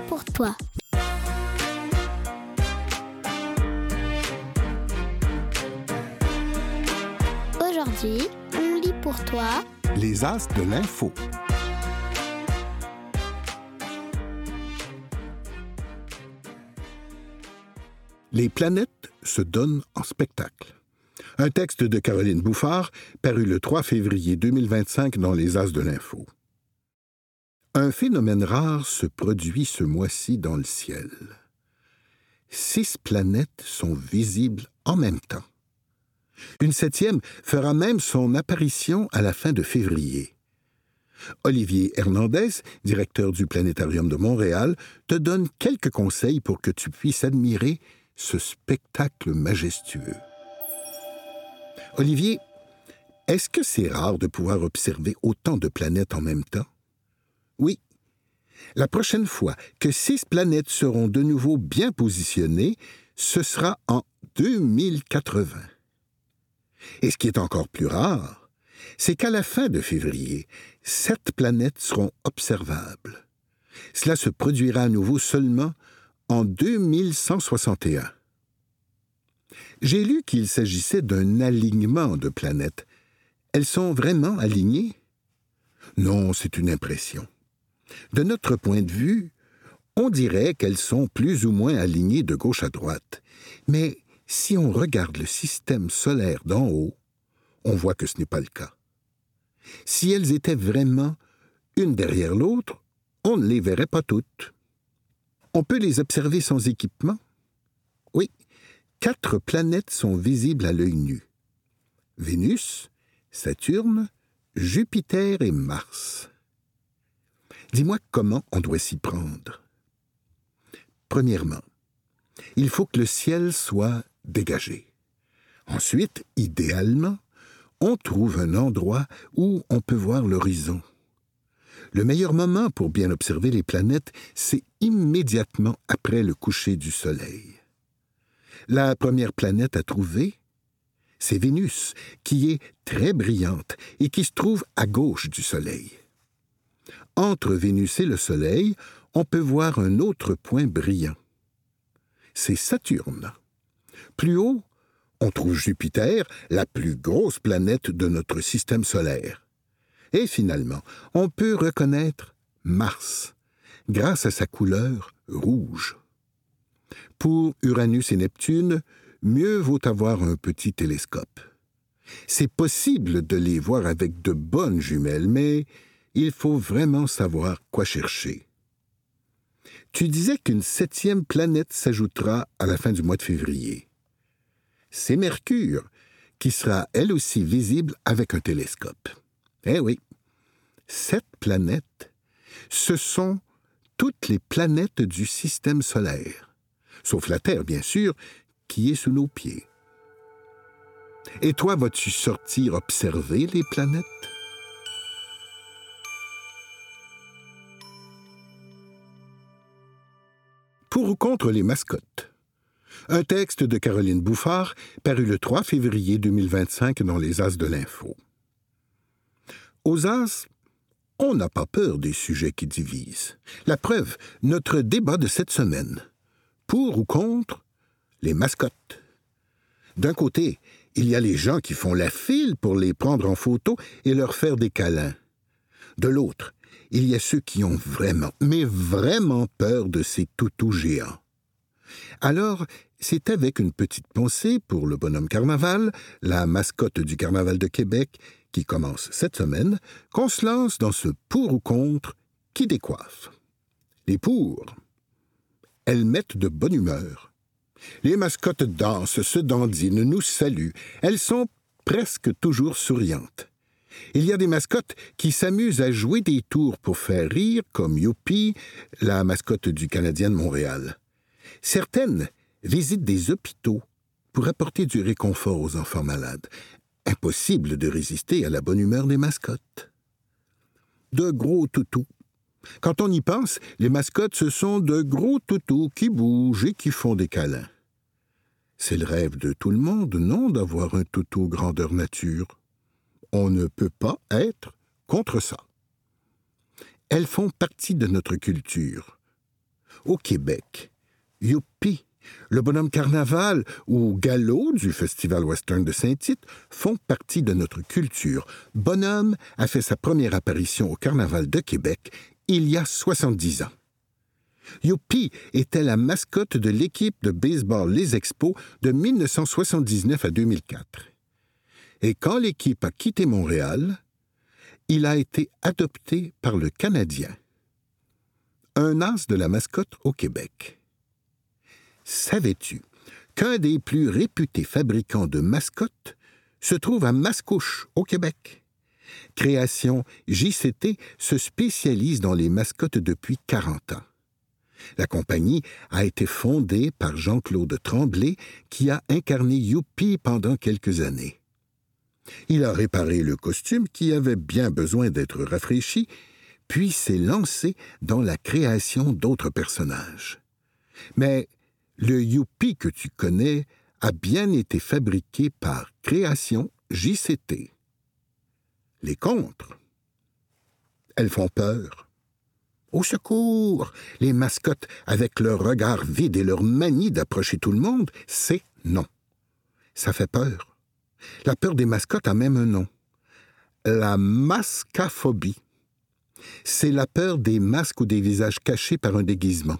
pour toi. Aujourd'hui, on lit pour toi Les As de l'info. Les planètes se donnent en spectacle. Un texte de Caroline Bouffard, paru le 3 février 2025 dans Les As de l'info. Un phénomène rare se produit ce mois-ci dans le ciel. 6 planètes sont visibles en même temps. Une 7e fera même son apparition à la fin de février. Olivier Hernandez, directeur du Planétarium de Montréal, te donne quelques conseils pour que tu puisses admirer ce spectacle majestueux. Olivier, est-ce que c'est rare de pouvoir observer autant de planètes en même temps? Oui. La prochaine fois que 6 planètes seront de nouveau bien positionnées, ce sera en 2080. Et ce qui est encore plus rare, c'est qu'à la fin de février, 7 planètes seront observables. Cela se produira à nouveau seulement en 2161. J'ai lu qu'il s'agissait d'un alignement de planètes. Elles sont vraiment alignées? Non, c'est une impression. De notre point de vue, on dirait qu'elles sont plus ou moins alignées de gauche à droite. Mais si on regarde le système solaire d'en haut, on voit que ce n'est pas le cas. Si elles étaient vraiment une derrière l'autre, on ne les verrait pas toutes. On peut les observer sans équipement? Oui, 4 planètes sont visibles à l'œil nu. Vénus, Saturne, Jupiter et Mars. Dis-moi comment on doit s'y prendre. Premièrement, il faut que le ciel soit dégagé. Ensuite, idéalement, on trouve un endroit où on peut voir l'horizon. Le meilleur moment pour bien observer les planètes, c'est immédiatement après le coucher du soleil. La première planète à trouver, c'est Vénus, qui est très brillante et qui se trouve à gauche du soleil. Entre Vénus et le soleil, on peut voir un autre point brillant. C'est Saturne. Plus haut, on trouve Jupiter, la plus grosse planète de notre système solaire. Et finalement, on peut reconnaître Mars, grâce à sa couleur rouge. Pour Uranus et Neptune, mieux vaut avoir un petit télescope. C'est possible de les voir avec de bonnes jumelles, mais il faut vraiment savoir quoi chercher. Tu disais qu'une 7e planète s'ajoutera à la fin du mois de février. C'est Mercure, qui sera elle aussi visible avec un télescope. Eh oui, 7 planètes, ce sont toutes les planètes du système solaire, sauf la Terre, bien sûr, qui est sous nos pieds. Et toi, vas-tu sortir observer les planètes? Pour ou contre les mascottes. Un texte de Caroline Bouffard, paru le 3 février 2025 dans Les As de l'info. Aux As, on n'a pas peur des sujets qui divisent. La preuve, notre débat de cette semaine. Pour ou contre les mascottes. D'un côté, il y a les gens qui font la file pour les prendre en photo et leur faire des câlins. De l'autre, il y a ceux qui ont vraiment, mais vraiment peur de ces toutous géants. Alors, c'est avec une petite pensée pour le bonhomme Carnaval, la mascotte du Carnaval de Québec, qui commence cette semaine, qu'on se lance dans ce pour ou contre qui décoiffe. Les pour, elles mettent de bonne humeur. Les mascottes dansent, se dandinent, nous saluent. Elles sont presque toujours souriantes. Il y a des mascottes qui s'amusent à jouer des tours pour faire rire, comme Youpi, la mascotte du Canadien de Montréal. Certaines visitent des hôpitaux pour apporter du réconfort aux enfants malades. Impossible de résister à la bonne humeur des mascottes. De gros toutous. Quand on y pense, les mascottes, ce sont de gros toutous qui bougent et qui font des câlins. C'est le rêve de tout le monde, non, d'avoir un toutou grandeur nature. On ne peut pas être contre ça. Elles font partie de notre culture. Au Québec, Youpi, le bonhomme Carnaval ou Galop du Festival Western de Saint-Tite font partie de notre culture. Bonhomme a fait sa première apparition au Carnaval de Québec il y a 70 ans. Youpi était la mascotte de l'équipe de baseball Les Expos de 1979 à 2004. Et quand l'équipe a quitté Montréal, il a été adopté par le Canadien, un as de la mascotte au Québec. Savais-tu qu'un des plus réputés fabricants de mascottes se trouve à Mascouche, au Québec? Création JCT se spécialise dans les mascottes depuis 40 ans. La compagnie a été fondée par Jean-Claude Tremblay, qui a incarné Youpi pendant quelques années. Il a réparé le costume qui avait bien besoin d'être rafraîchi, puis s'est lancé dans la création d'autres personnages. Mais le Youpi que tu connais a bien été fabriqué par Création JCT. Les contres, elles font peur. Au secours! Les mascottes, avec leur regard vide et leur manie d'approcher tout le monde, c'est non. Ça fait peur. La peur des mascottes a même un nom. La mascaphobie. C'est la peur des masques ou des visages cachés par un déguisement.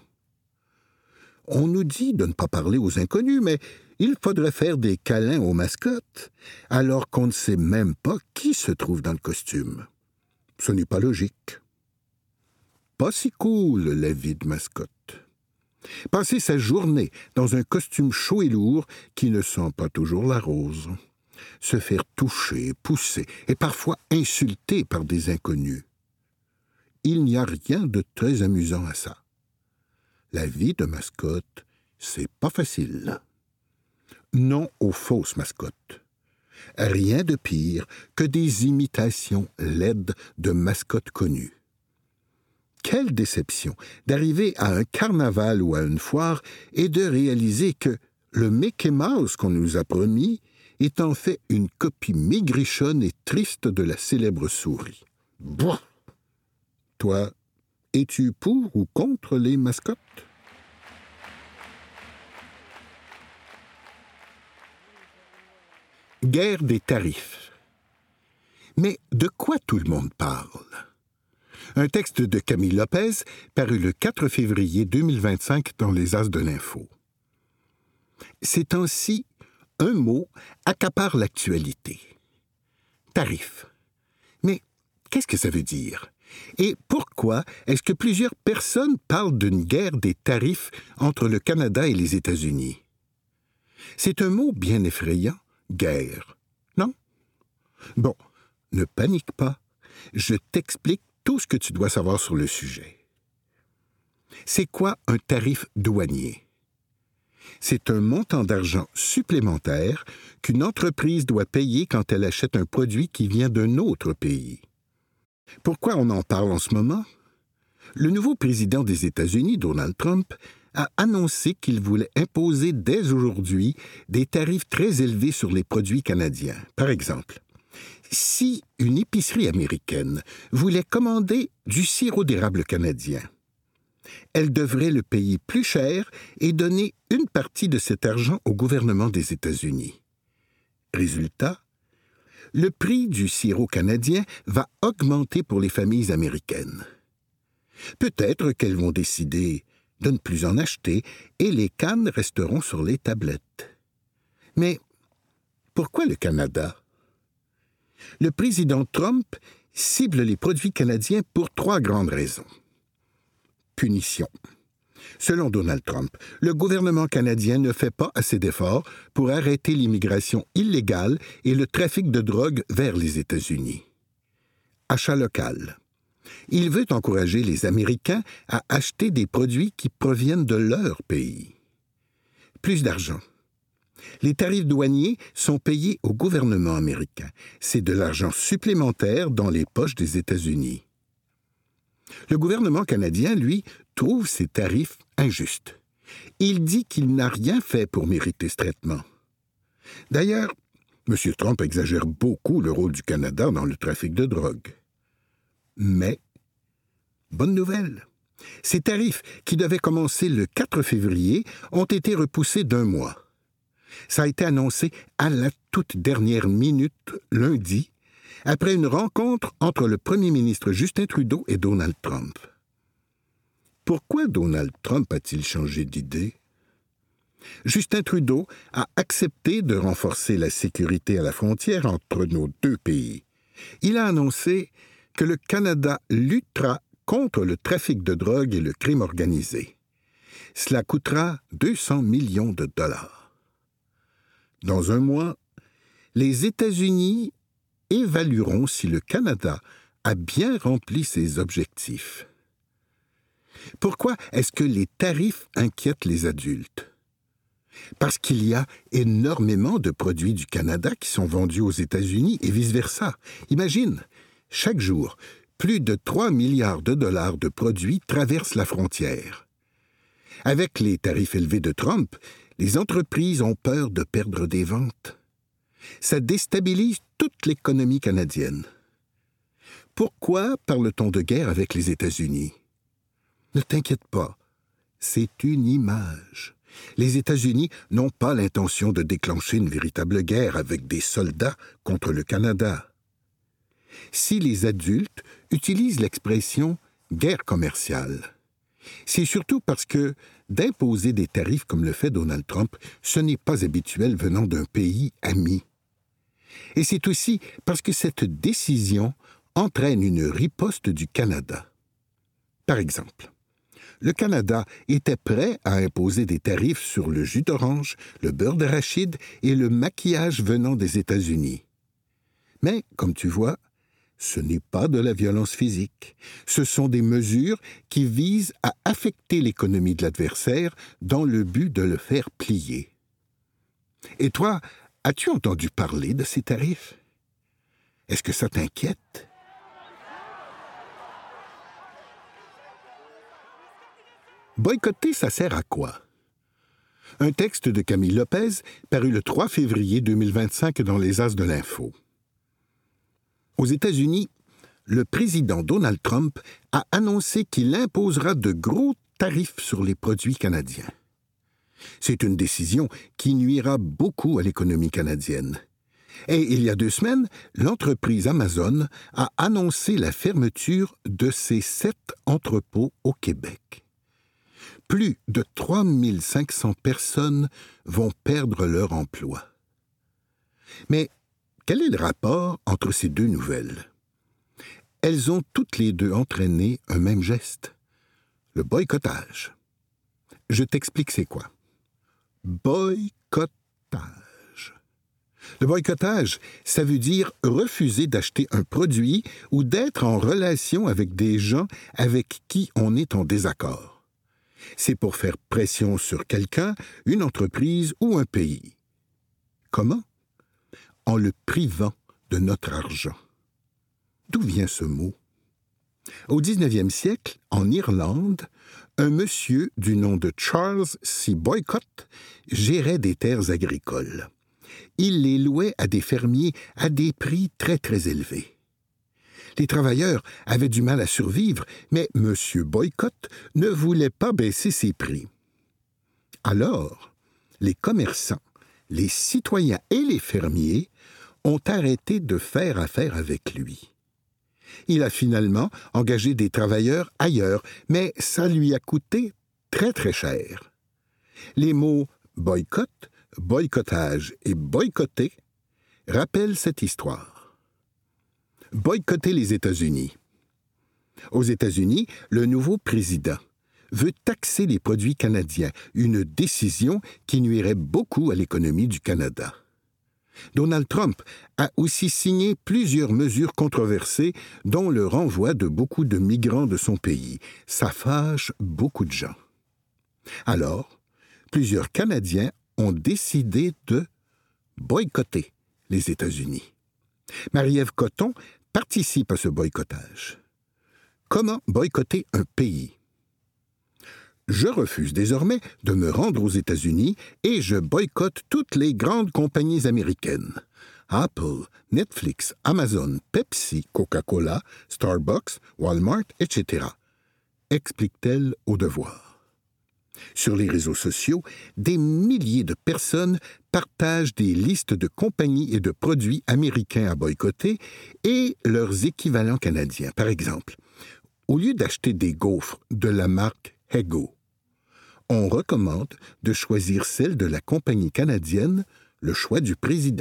On nous dit de ne pas parler aux inconnus, mais il faudrait faire des câlins aux mascottes, alors qu'on ne sait même pas qui se trouve dans le costume. Ce n'est pas logique. Pas si cool, la vie de mascotte. Passer sa journée dans un costume chaud et lourd qui ne sent pas toujours la rose. Se faire toucher, pousser et parfois insulter par des inconnus. Il n'y a rien de très amusant à ça. La vie de mascotte, c'est pas facile. Non aux fausses mascottes. Rien de pire que des imitations laides de mascottes connues. Quelle déception d'arriver à un carnaval ou à une foire et de réaliser que le Mickey Mouse qu'on nous a promis est en fait une copie maigrichonne et triste de la célèbre souris. Bouah! Toi, es-tu pour ou contre les mascottes? Guerre des tarifs. Mais de quoi tout le monde parle? Un texte de Camille Lopez, paru le 4 février 2025 dans les As de l'Info. Ces temps-ci, un mot accapare l'actualité. Tarif. Mais qu'est-ce que ça veut dire? Et pourquoi est-ce que plusieurs personnes parlent d'une guerre des tarifs entre le Canada et les États-Unis? C'est un mot bien effrayant, guerre, non? Bon, ne panique pas, je t'explique tout ce que tu dois savoir sur le sujet. C'est quoi un tarif douanier? C'est un montant d'argent supplémentaire qu'une entreprise doit payer quand elle achète un produit qui vient d'un autre pays. Pourquoi on en parle en ce moment? Le nouveau président des États-Unis, Donald Trump, a annoncé qu'il voulait imposer dès aujourd'hui des tarifs très élevés sur les produits canadiens. Par exemple, si une épicerie américaine voulait commander du sirop d'érable canadien, elle devrait le payer plus cher et donner une partie de cet argent au gouvernement des États-Unis. Résultat, le prix du sirop canadien va augmenter pour les familles américaines. Peut-être qu'elles vont décider de ne plus en acheter et les cannes resteront sur les tablettes. Mais pourquoi le Canada? Le président Trump cible les produits canadiens pour 3 grandes raisons. Punition. Selon Donald Trump, le gouvernement canadien ne fait pas assez d'efforts pour arrêter l'immigration illégale et le trafic de drogue vers les États-Unis. Achat local. Il veut encourager les Américains à acheter des produits qui proviennent de leur pays. Plus d'argent. Les tarifs douaniers sont payés au gouvernement américain. C'est de l'argent supplémentaire dans les poches des États-Unis. Le gouvernement canadien, lui, trouve ces tarifs injustes. Il dit qu'il n'a rien fait pour mériter ce traitement. D'ailleurs, M. Trump exagère beaucoup le rôle du Canada dans le trafic de drogue. Mais, bonne nouvelle, Ces tarifs, qui devaient commencer le 4 février, ont été repoussés d'1 mois. Ça a été annoncé à la toute dernière minute, lundi, après une rencontre entre le premier ministre Justin Trudeau et Donald Trump. Pourquoi Donald Trump a-t-il changé d'idée? Justin Trudeau a accepté de renforcer la sécurité à la frontière entre nos deux pays. Il a annoncé que le Canada luttera contre le trafic de drogue et le crime organisé. Cela coûtera 200 millions de dollars. Dans 1 mois, les États-Unis évalueront si le Canada a bien rempli ses objectifs. Pourquoi est-ce que les tarifs inquiètent les adultes? Parce qu'il y a énormément de produits du Canada qui sont vendus aux États-Unis et vice-versa. Imagine, chaque jour, plus de 3 milliards de dollars de produits traversent la frontière. Avec les tarifs élevés de Trump, les entreprises ont peur de perdre des ventes. Ça déstabilise toute l'économie canadienne. Pourquoi parle-t-on de guerre avec les États-Unis? Ne t'inquiète pas, c'est une image. Les États-Unis n'ont pas l'intention de déclencher une véritable guerre avec des soldats contre le Canada. Si les adultes utilisent l'expression « guerre commerciale », c'est surtout parce que d'imposer des tarifs comme le fait Donald Trump, ce n'est pas habituel venant d'un pays ami. Et c'est aussi parce que cette décision entraîne une riposte du Canada. Par exemple, le Canada était prêt à imposer des tarifs sur le jus d'orange, le beurre d'arachide et le maquillage venant des États-Unis. Mais, comme tu vois, ce n'est pas de la violence physique. Ce sont des mesures qui visent à affecter l'économie de l'adversaire dans le but de le faire plier. Et toi, as-tu entendu parler de ces tarifs? Est-ce que ça t'inquiète? Boycotter, ça sert à quoi? Un texte de Camille Lopez, paru le 3 février 2025 dans les As de l'Info. Aux États-Unis, le président Donald Trump a annoncé qu'il imposera de gros tarifs sur les produits canadiens. C'est une décision qui nuira beaucoup à l'économie canadienne. Et il y a 2 semaines, l'entreprise Amazon a annoncé la fermeture de ses 7 entrepôts au Québec. Plus de 3 500 personnes vont perdre leur emploi. Mais quel est le rapport entre ces 2 nouvelles? Elles ont toutes les 2 entraîné un même geste, le boycottage. Je t'explique c'est quoi. Boycottage. Le boycottage, ça veut dire refuser d'acheter un produit ou d'être en relation avec des gens avec qui on est en désaccord. C'est pour faire pression sur quelqu'un, une entreprise ou un pays. Comment? En le privant de notre argent. D'où vient ce mot? Au 19e siècle, en Irlande, un monsieur du nom de Charles C. Boycott gérait des terres agricoles. Il les louait à des fermiers à des prix très très élevés. Les travailleurs avaient du mal à survivre, mais M. Boycott ne voulait pas baisser ses prix. Alors, les commerçants, les citoyens et les fermiers ont arrêté de faire affaire avec lui. Il a finalement engagé des travailleurs ailleurs, mais ça lui a coûté très très cher. Les mots boycott, boycottage et boycotter rappellent cette histoire. Boycotter les États-Unis. Aux États-Unis, le nouveau président veut taxer les produits canadiens, une décision qui nuirait beaucoup à l'économie du Canada. Donald Trump a aussi signé plusieurs mesures controversées, dont le renvoi de beaucoup de migrants de son pays. Ça fâche beaucoup de gens. Alors, plusieurs Canadiens ont décidé de boycotter les États-Unis. Marie-Ève Cotton participe à ce boycottage. Comment boycotter un pays? Je refuse désormais de me rendre aux États-Unis et je boycotte toutes les grandes compagnies américaines. Apple, Netflix, Amazon, Pepsi, Coca-Cola, Starbucks, Walmart, etc. explique-t-elle au Devoir. Sur les réseaux sociaux, des milliers de personnes partagent des listes de compagnies et de produits américains à boycotter et leurs équivalents canadiens. Par exemple, au lieu d'acheter des gaufres de la marque Eggo, on recommande de choisir celle de la compagnie canadienne, le choix du président.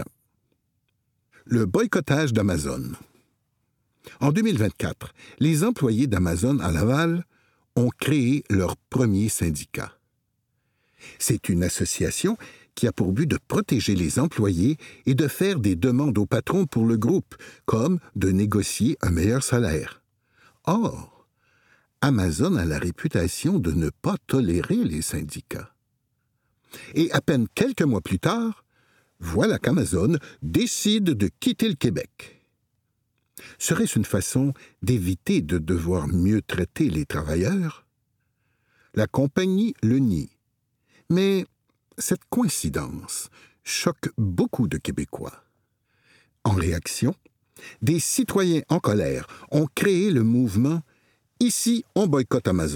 Le boycottage d'Amazon. En 2024, les employés d'Amazon à Laval ont créé leur premier syndicat. C'est une association qui a pour but de protéger les employés et de faire des demandes au patron pour le groupe, comme de négocier un meilleur salaire. Or, Amazon a la réputation de ne pas tolérer les syndicats. Et à peine quelques mois plus tard, voilà qu'Amazon décide de quitter le Québec. Serait-ce une façon d'éviter de devoir mieux traiter les travailleurs? La compagnie le nie. Mais cette coïncidence choque beaucoup de Québécois. En réaction, des citoyens en colère ont créé le mouvement « Ici, on boycotte Amazon ».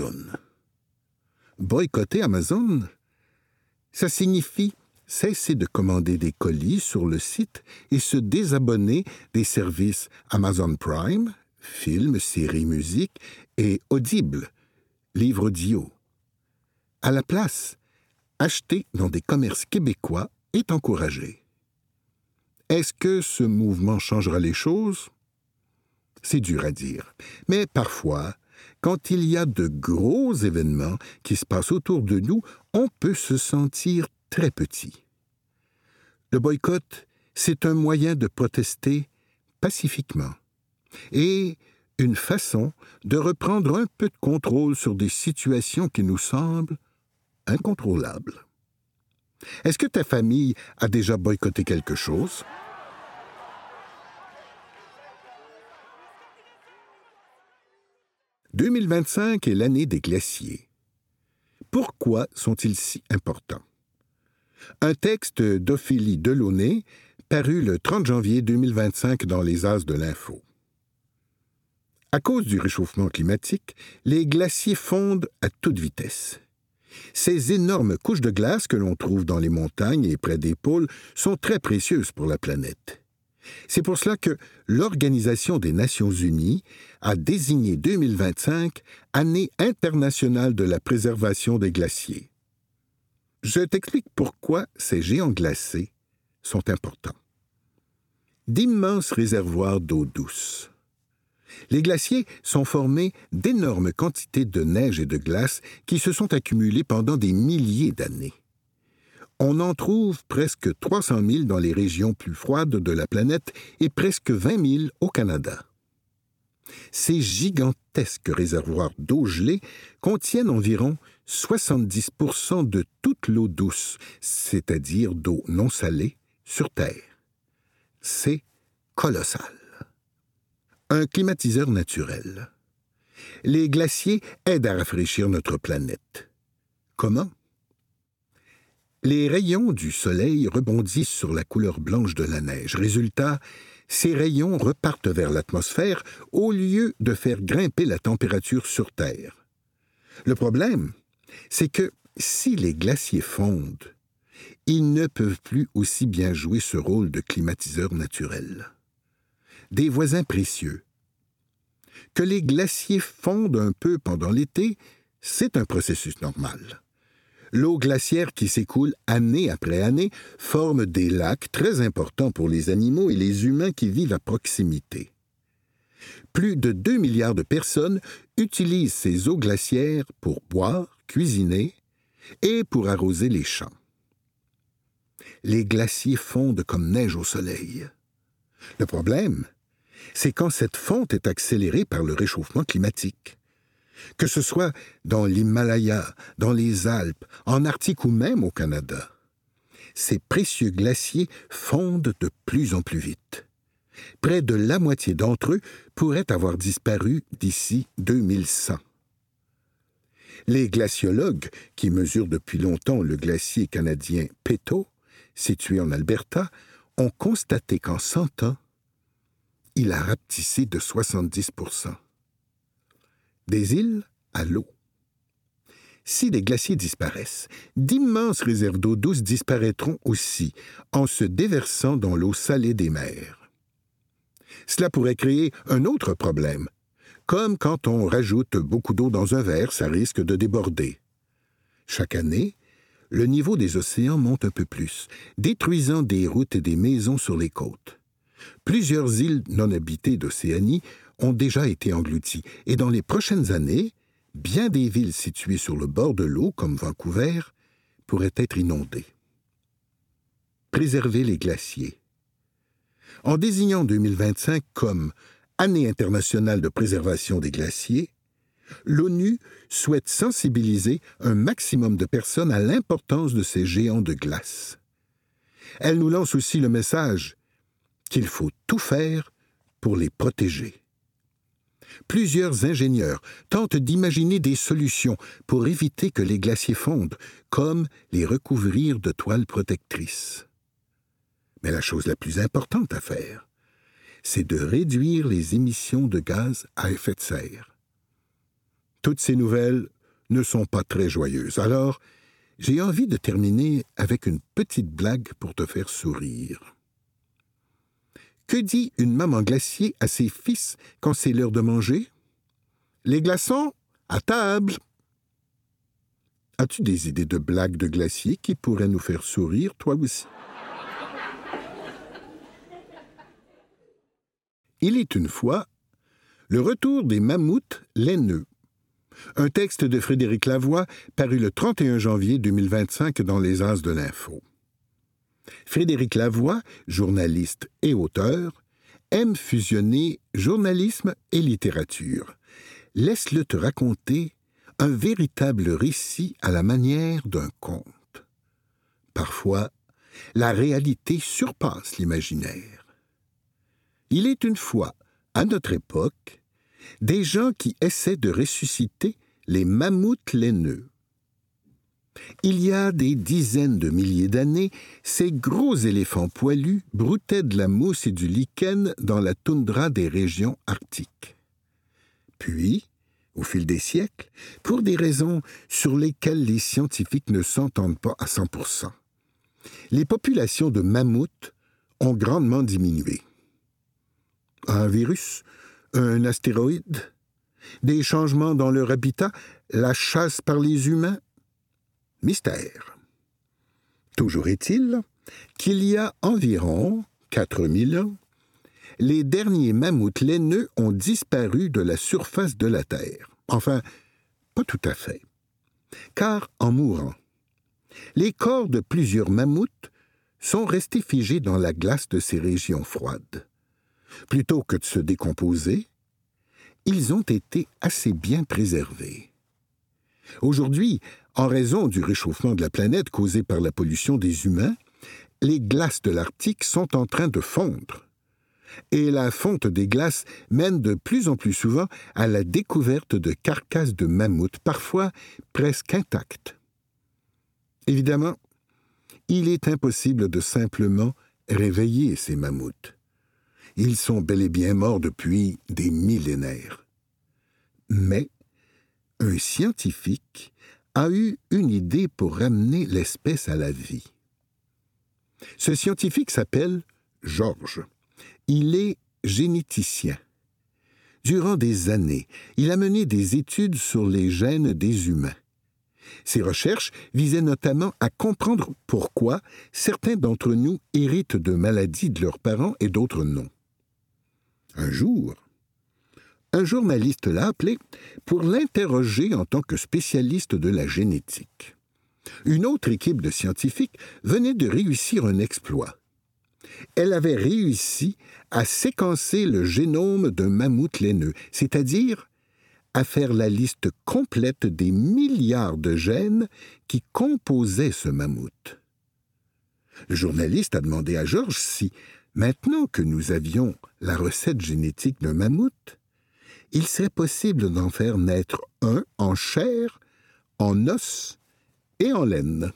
Boycotter Amazon, ça signifie cesser de commander des colis sur le site et se désabonner des services Amazon Prime, films, séries, musique, et Audible, livres audio. À la place, acheter dans des commerces québécois est encouragé. Est-ce que ce mouvement changera les choses? C'est dur à dire, mais parfois, quand il y a de gros événements qui se passent autour de nous, on peut se sentir très petit. Le boycott, c'est un moyen de protester pacifiquement et une façon de reprendre un peu de contrôle sur des situations qui nous semblent incontrôlables. Est-ce que ta famille a déjà boycotté quelque chose? « 2025 est l'année des glaciers. Pourquoi sont-ils si importants? » Un texte d'Ophélie Delaunay, paru le 30 janvier 2025 dans les As de l'Info. À cause du réchauffement climatique, les glaciers fondent à toute vitesse. Ces énormes couches de glace que l'on trouve dans les montagnes et près des pôles sont très précieuses pour la planète. C'est pour cela que l'Organisation des Nations Unies a désigné 2025 Année internationale de la préservation des glaciers. Je t'explique pourquoi ces géants glacés sont importants. D'immenses réservoirs d'eau douce. Les glaciers sont formés d'énormes quantités de neige et de glace qui se sont accumulées pendant des milliers d'années. On en trouve presque 300 000 dans les régions plus froides de la planète et presque 20 000 au Canada. Ces gigantesques réservoirs d'eau gelée contiennent environ 70% de toute l'eau douce, c'est-à-dire d'eau non salée, sur Terre. C'est colossal. Un climatiseur naturel. Les glaciers aident à rafraîchir notre planète. Comment? Les rayons du soleil rebondissent sur la couleur blanche de la neige. Résultat, ces rayons repartent vers l'atmosphère au lieu de faire grimper la température sur Terre. Le problème, c'est que si les glaciers fondent, ils ne peuvent plus aussi bien jouer ce rôle de climatiseur naturel. Des voisins précieux. Que les glaciers fondent un peu pendant l'été, c'est un processus normal. L'eau glaciaire qui s'écoule année après année forme des lacs très importants pour les animaux et les humains qui vivent à proximité. Plus de 2 milliards de personnes utilisent ces eaux glaciaires pour boire, cuisiner et pour arroser les champs. Les glaciers fondent comme neige au soleil. Le problème, c'est quand cette fonte est accélérée par le réchauffement climatique. Que ce soit dans l'Himalaya, dans les Alpes, en Arctique ou même au Canada. Ces précieux glaciers fondent de plus en plus vite. Près de la moitié d'entre eux pourraient avoir disparu d'ici 2100. Les glaciologues, qui mesurent depuis longtemps le glacier canadien Peto, situé en Alberta, ont constaté qu'en 100 ans, il a rapetissé de 70%. Des îles à l'eau. Si les glaciers disparaissent, d'immenses réserves d'eau douce disparaîtront aussi en se déversant dans l'eau salée des mers. Cela pourrait créer un autre problème. Comme quand on rajoute beaucoup d'eau dans un verre, ça risque de déborder. Chaque année, le niveau des océans monte un peu plus, détruisant des routes et des maisons sur les côtes. Plusieurs îles non habitées d'Océanie ont déjà été englouties, et dans les prochaines années, bien des villes situées sur le bord de l'eau, comme Vancouver, pourraient être inondées. Préserver les glaciers. En désignant 2025 comme Année internationale de préservation des glaciers, l'ONU souhaite sensibiliser un maximum de personnes à l'importance de ces géants de glace. Elle nous lance aussi le message qu'il faut tout faire pour les protéger. Plusieurs ingénieurs tentent d'imaginer des solutions pour éviter que les glaciers fondent, comme les recouvrir de toiles protectrices. Mais la chose la plus importante à faire, c'est de réduire les émissions de gaz à effet de serre. Toutes ces nouvelles ne sont pas très joyeuses, alors j'ai envie de terminer avec une petite blague pour te faire sourire. Que dit une maman glacier à ses fils quand c'est l'heure de manger? Les glaçons, à table! As-tu des idées de blagues de glacier qui pourraient nous faire sourire, toi aussi? Il est une fois le retour des mammouths laineux. Un texte de Frédéric Lavoie paru le 31 janvier 2025 dans les As de l'Info. Frédéric Lavoie, journaliste et auteur, aime fusionner journalisme et littérature. Laisse-le te raconter un véritable récit à la manière d'un conte. Parfois, la réalité surpasse l'imaginaire. Il est une fois, à notre époque, des gens qui essaient de ressusciter les mammouths laineux. Il y a des dizaines de milliers d'années, ces gros éléphants poilus broutaient de la mousse et du lichen dans la toundra des régions arctiques. Puis, au fil des siècles, pour des raisons sur lesquelles les scientifiques ne s'entendent pas à 100%, les populations de mammouths ont grandement diminué. Un virus, un astéroïde, des changements dans leur habitat, la chasse par les humains? Mystère. Toujours est-il qu'il y a environ 4000 ans, les derniers mammouths laineux ont disparu de la surface de la Terre. Enfin, pas tout à fait. Car en mourant, les corps de plusieurs mammouths sont restés figés dans la glace de ces régions froides. Plutôt que de se décomposer, ils ont été assez bien préservés. Aujourd'hui, en raison du réchauffement de la planète causé par la pollution des humains, les glaces de l'Arctique sont en train de fondre. Et la fonte des glaces mène de plus en plus souvent à la découverte de carcasses de mammouths, parfois presque intactes. Évidemment, il est impossible de simplement réveiller ces mammouths. Ils sont bel et bien morts depuis des millénaires. Mais un scientifique a eu une idée pour ramener l'espèce à la vie. Ce scientifique s'appelle Georges. Il est généticien. Durant des années, il a mené des études sur les gènes des humains. Ses recherches visaient notamment à comprendre pourquoi certains d'entre nous héritent de maladies de leurs parents et d'autres non. Un jour, un journaliste l'a appelé pour l'interroger en tant que spécialiste de la génétique. Une autre équipe de scientifiques venait de réussir un exploit. Elle avait réussi à séquencer le génome d'un mammouth laineux, c'est-à-dire à faire la liste complète des milliards de gènes qui composaient ce mammouth. Le journaliste a demandé à Georges si, maintenant que nous avions la recette génétique d'un mammouth, il serait possible d'en faire naître un en chair, en os et en laine.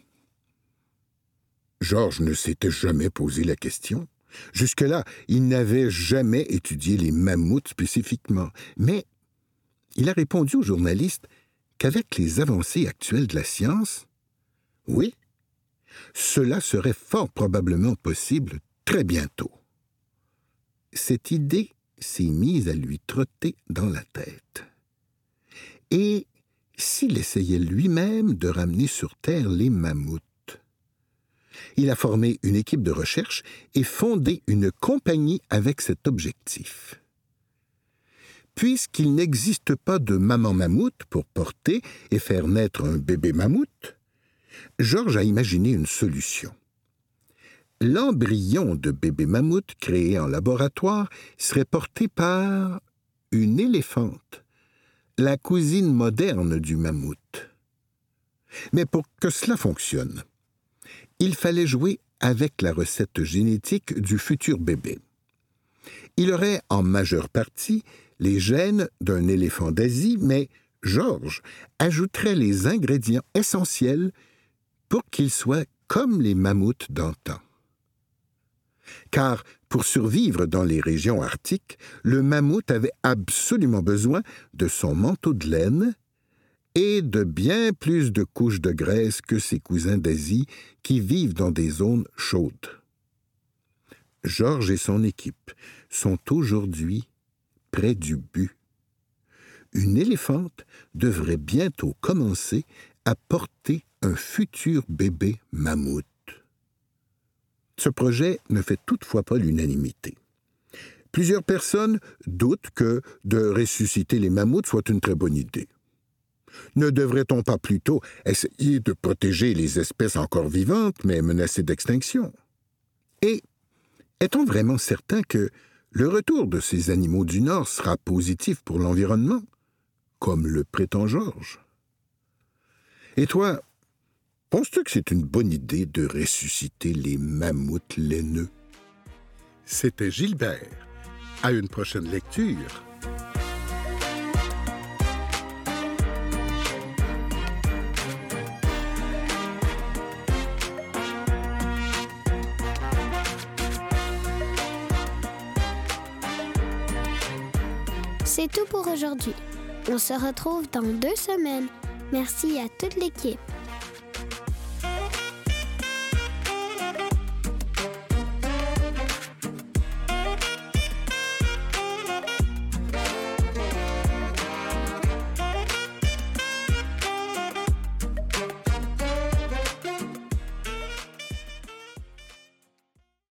Georges ne s'était jamais posé la question. Jusque-là, il n'avait jamais étudié les mammouths spécifiquement. Mais il a répondu au journaliste qu'avec les avancées actuelles de la science, oui, cela serait fort probablement possible très bientôt. Cette idée s'est mise à lui trotter dans la tête. Et s'il essayait lui-même de ramener sur Terre les mammouths? Il a formé une équipe de recherche et fondé une compagnie avec cet objectif. Puisqu'il n'existe pas de maman mammouth pour porter et faire naître un bébé mammouth, Georges a imaginé une solution. L'embryon de bébé mammouth créé en laboratoire serait porté par une éléphante, la cousine moderne du mammouth. Mais pour que cela fonctionne, il fallait jouer avec la recette génétique du futur bébé. Il aurait en majeure partie les gènes d'un éléphant d'Asie, mais Georges ajouterait les ingrédients essentiels pour qu'il soit comme les mammouths d'antan. Car pour survivre dans les régions arctiques, le mammouth avait absolument besoin de son manteau de laine et de bien plus de couches de graisse que ses cousins d'Asie qui vivent dans des zones chaudes. Georges et son équipe sont aujourd'hui près du but. Une éléphante devrait bientôt commencer à porter un futur bébé mammouth. Ce projet ne fait toutefois pas l'unanimité. Plusieurs personnes doutent que de ressusciter les mammouths soit une très bonne idée. Ne devrait-on pas plutôt essayer de protéger les espèces encore vivantes mais menacées d'extinction? Et est-on vraiment certain que le retour de ces animaux du Nord sera positif pour l'environnement, comme le prétend Georges? Et toi, penses-tu que c'est une bonne idée de ressusciter les mammouths laineux? C'était Gilbert. À une prochaine lecture. C'est tout pour aujourd'hui. On se retrouve dans 2 semaines. Merci à toute l'équipe.